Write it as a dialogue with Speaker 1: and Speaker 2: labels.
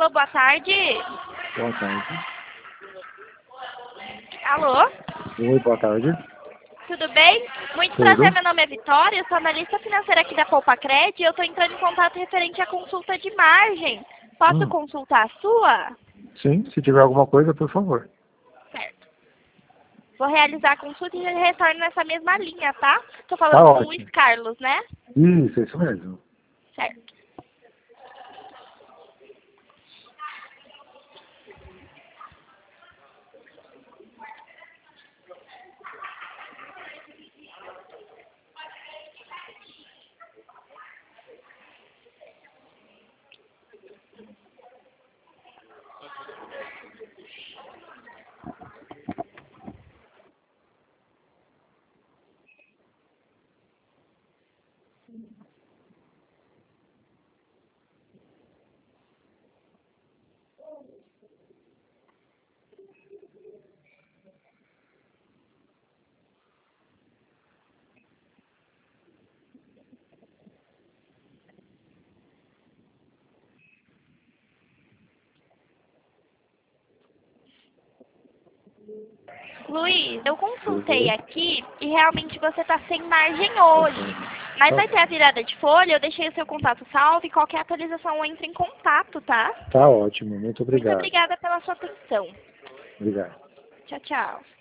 Speaker 1: Alô, boa tarde.
Speaker 2: Boa tarde.
Speaker 1: Alô,
Speaker 2: Oi, boa tarde.
Speaker 1: tudo bem? Muito
Speaker 2: Tudo.
Speaker 1: prazer, meu nome é Vitória, eu sou analista financeira aqui da Poupa-Cred e eu estou entrando em contato referente à consulta de margem. Posso consultar a sua?
Speaker 2: Sim, se tiver alguma coisa, por favor.
Speaker 1: Certo. Vou realizar a consulta e retorno nessa mesma linha, tá? Estou
Speaker 2: Tá
Speaker 1: falando com o
Speaker 2: ótimo.
Speaker 1: Luiz Carlos, né?
Speaker 2: Isso mesmo.
Speaker 1: Certo. Luiz, eu consultei aqui e realmente você está sem margem hoje. Mas vai ter a virada de folha, eu deixei o seu contato salvo e qualquer atualização entre em contato, tá?
Speaker 2: Tá ótimo, muito
Speaker 1: Muito
Speaker 2: obrigado.
Speaker 1: obrigada pela sua atenção.
Speaker 2: Obrigado.
Speaker 1: Tchau, tchau.